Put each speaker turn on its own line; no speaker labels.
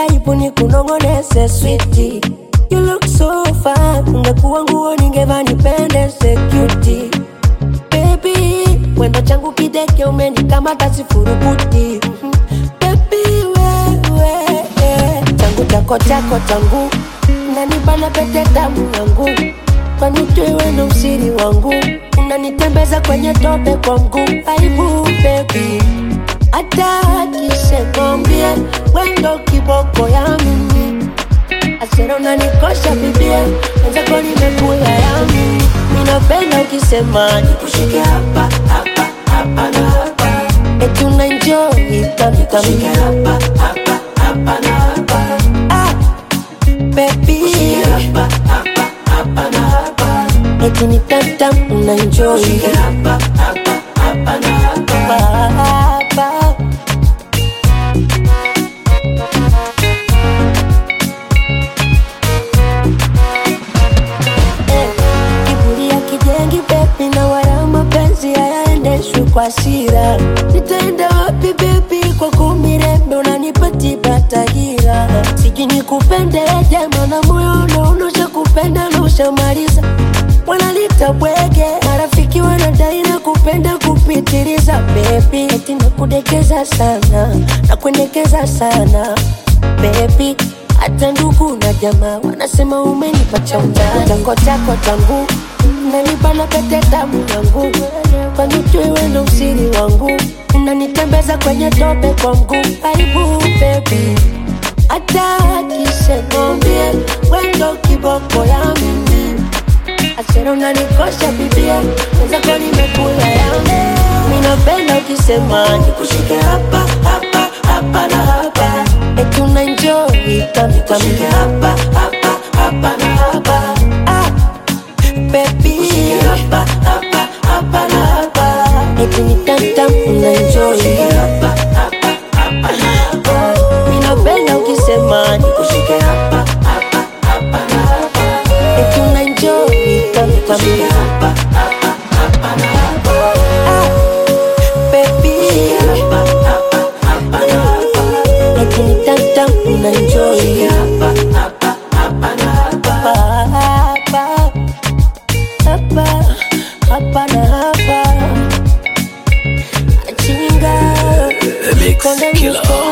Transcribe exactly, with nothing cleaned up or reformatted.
aibu nikunongoneze sweetie. You look so fine, ungekuwa nguo ningevaa nipendeze cutie. Baby, wendo changu kideke umenikamata sifurukuti. Baby, wewe changu chako chako changu, unanibana pete damu yangu. Kwani ujui wendo usiri wangu, unanitembeza kwenye tope kwa mguu. Aibu baby, hata akisekombie wendo kiboko ya mimi. Asero unanikosha bibia, wenzako nimekula ya mimi. Minapenda ukisema nikushike hapa, hapa, hapa na hapa. Eti unaenjoy kami kami hapa, hapa, hapa na hapa. Ah, baby hapa, hapa, hapa na hapa. Eti ni tam-tam unaenjoy hapa, hapa, hapa na hapa, hapa. Kwa sira nitaenda wapi baby, kwa kumirembe unanipati batahira. Siji nikupende jema na moyo unaonosha kupenda na ushamaliza. Wanalita bwege, marafiki wanadai na kupenda kupitiliza. Baby, eti nakudekeza sana, nakuendekeza sana baby. Hata ndugu na jamaa wanasema umenipa cha undani. Chango chako changu, unanibana pete damu yangu. Kwani ujui wendo usiri wangu, unanitembeza kwenye tope kwa mguu. Aibu baby, hata akisekombie wendo kiboko ya mimi. Asero unanikosha bibia, wenzako nimekula yangu. Minapenda ukisema nikushike hapa, hapa, hapa na hapa. Eti unaenjoy kami kami hapa, hapa, hapa na hapa. Ah, baby hapa, hapa, hapa na hapa. Eti ni tam-tam unaenjoy hapa, hapa, hapa na hapa. Minapenda ukisema nikushike hapa, hapa, hapa na hapa. Eti unaenjoy kami kami hapa, hapa, hapa na hapa. Ah, baby hapa, hapa, hapa na hapa. Eti ni tam-tam unaenjoy hapa, hapa, hapa na hapa, hapa, hapa, hapa na hapa. Chinga,
The Mix Killer.